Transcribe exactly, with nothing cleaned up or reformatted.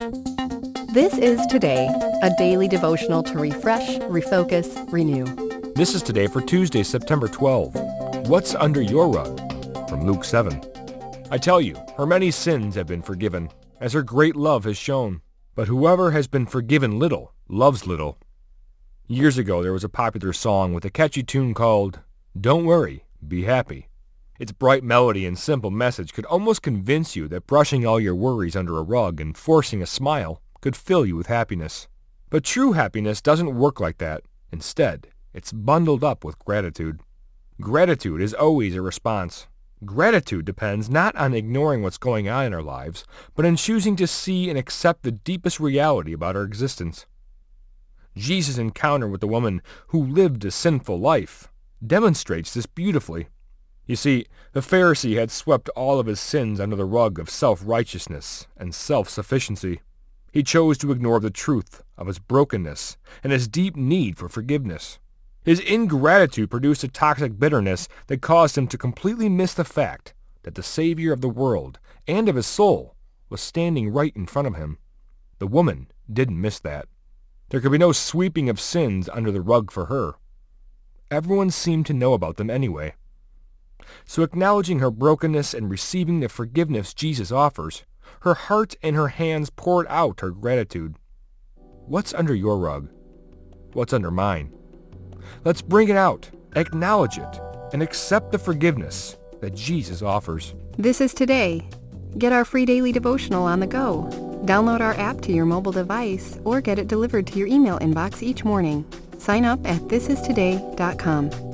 This is Today, a daily devotional to refresh, refocus, renew. This is Today for Tuesday, September twelfth. What's under your rug? From Luke seven. I tell you, her many sins have been forgiven, as her great love has shown. But whoever has been forgiven little, loves little. Years ago, there was a popular song with a catchy tune called, "Don't Worry, Be Happy." Its bright melody and simple message could almost convince you that brushing all your worries under a rug and forcing a smile could fill you with happiness. But true happiness doesn't work like that. Instead, it's bundled up with gratitude. Gratitude is always a response. Gratitude depends not on ignoring what's going on in our lives, but in choosing to see and accept the deepest reality about our existence. Jesus' encounter with the woman who lived a sinful life demonstrates this beautifully. You see, the Pharisee had swept all of his sins under the rug of self-righteousness and self-sufficiency. He chose to ignore the truth of his brokenness and his deep need for forgiveness. His ingratitude produced a toxic bitterness that caused him to completely miss the fact that the Savior of the world and of his soul was standing right in front of him. The woman didn't miss that. There could be no sweeping of sins under the rug for her. Everyone seemed to know about them anyway. So acknowledging her brokenness and receiving the forgiveness Jesus offers, her heart and her hands poured out her gratitude. What's under your rug? What's under mine? Let's bring it out, acknowledge it, and accept the forgiveness that Jesus offers. This is Today. Get our free daily devotional on the go. Download our app to your mobile device or get it delivered to your email inbox each morning. Sign up at this is today dot com.